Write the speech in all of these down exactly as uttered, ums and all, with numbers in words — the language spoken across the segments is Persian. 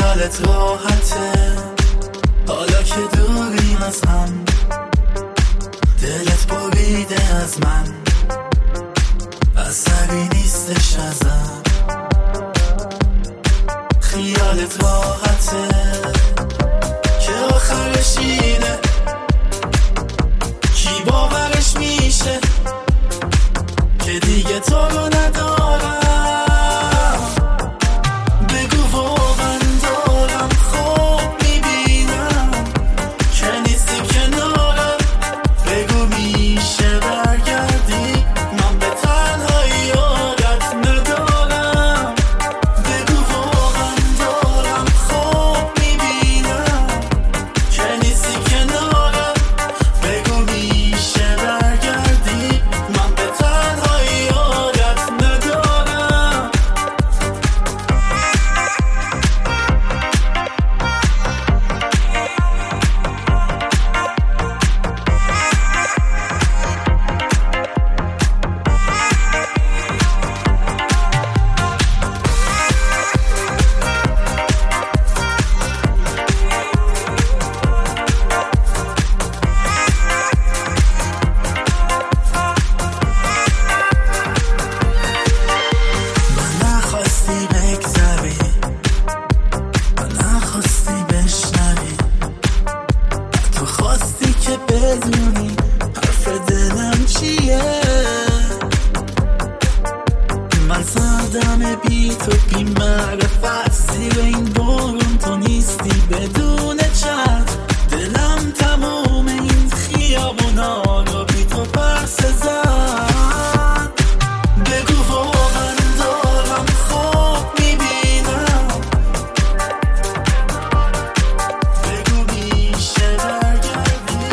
خیالت راحته حالا که دوریم از هم، دلت بریده از من، اثری نیستش ازم. خیالت راحته که آخرش اینه، کی باورش میشه که دیگه تو رو ندارم. بگو واقعا دارم خوب میبینم که نیستی کنارم. بگو میشه برگردی، من به تنهایی یادت ندارم. بگو واقعا دارم خوب میبینم که نیستی کنارم. بگو میشه برگردی، من به تنهایی یادت ندارم. من نخواستی بگذری، من نخواستی بشنوی، تو خواستی که بدونی حرف دلم چیه. من سردم بی تو بی معرفت، زیر این بارون تو نیستی بدون چت. دلم تمام این خیابونا رو بی تو پرسه زد. بگو واقعا دارم خوب میبینم. بگو میشه برگردی،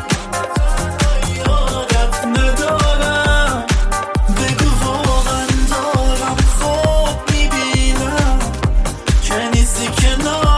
یادت ندارم. بگو واقعا دارم خوب میبینم که نیستی کنار.